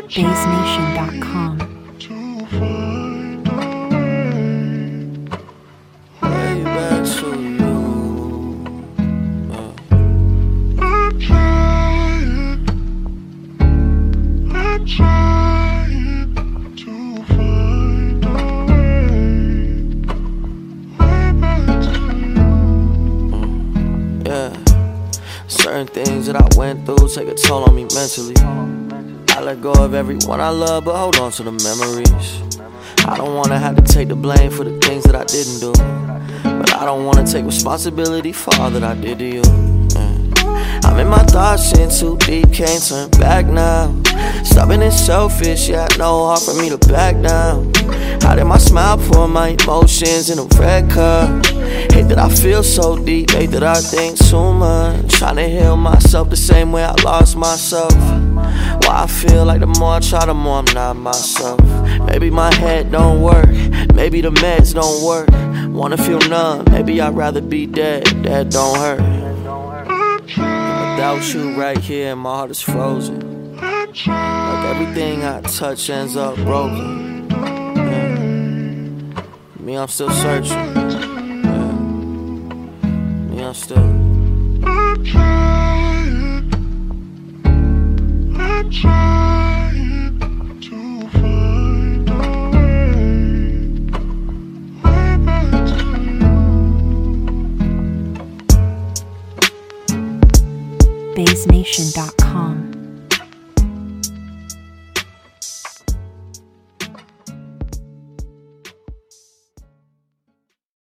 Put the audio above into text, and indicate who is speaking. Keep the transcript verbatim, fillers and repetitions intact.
Speaker 1: Bass Nation dot com.
Speaker 2: Way back to you. Uh.
Speaker 3: I'm trying, I'm trying to find a way, way back to you.
Speaker 2: Yeah, certain things that I went through take a toll on me mentally. I let go of everyone I love, but hold on to the memories. I don't wanna have to take the blame for the things that I didn't do, but I don't wanna take responsibility for all that I did to you. Mm. I'm in my thoughts in too deep, can't turn back now. Stubborn and selfish, yeah, no heart for me to back down. How did my smile pour my emotions in a red cup? Hate that I feel so deep, hate that I think too much. Trying to heal myself the same way I lost myself. Why I feel like the more I try, the more I'm not myself. Maybe my head don't work, maybe the meds don't work. Wanna feel numb, maybe I'd rather be dead, that don't hurt. And without you right here, my heart is frozen. Like everything I touch ends up broken. Yeah. Me, I'm still searching. Yeah. Me, I'm still
Speaker 3: I'm trying, I'm trying to find a way, way back to you.
Speaker 1: Bass Nation dot com.